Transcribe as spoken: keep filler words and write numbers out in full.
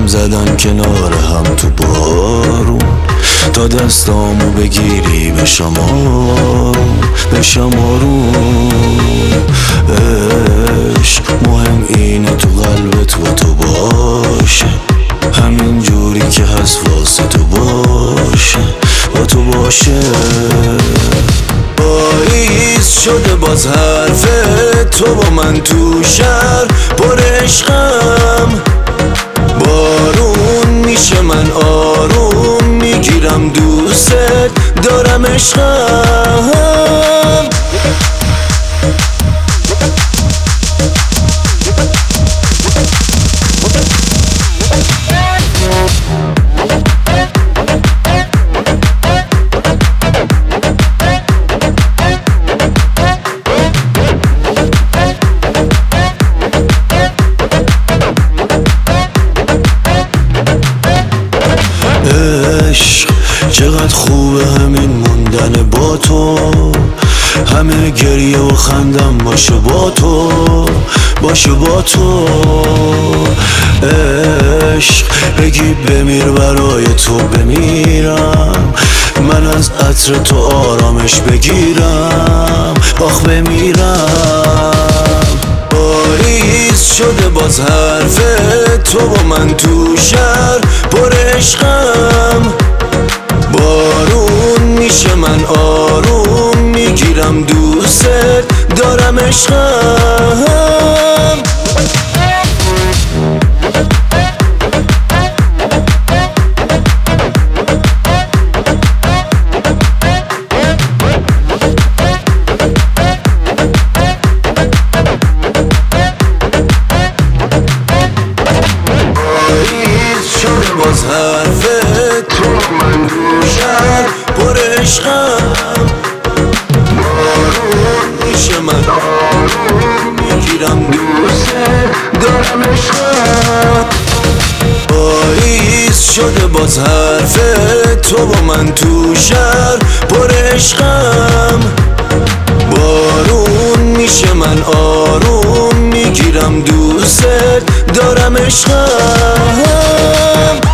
هم زدن کنار هم تو بارون، تا دستامو بگیری به شمارون به شمارون. عشق مهم اینه تو قلبت با تو باشه، همین جوری که هست واسه تو باشه با تو باشه. پاییز شده باز حرف تو با من تو شهر پر عشقم، بارون میشه من آروم میگیرم دوست دارم عشقم. عشق چقدر خوبه همین موندن با تو، همه گریه و خندم باشه با تو باشه با تو. عشق بگی بمیر برای تو بمیرم، من از عطر تو آرامش بگیرم آخ بمیرم. پاییز شده باز حرف تو با من تو شهر پر عشقم، بارون میشه من آروم میگیرم دوست دارم عشقم. باز حرف تو من دوشم پر عشقم، بارون میشه من آروم میگیرم دوست دارم عشقم. پاییز شده باز حرف تو با من تو شهر پر عشقم، بارون میشه من آروم میگیرم دوست دارم عشقم.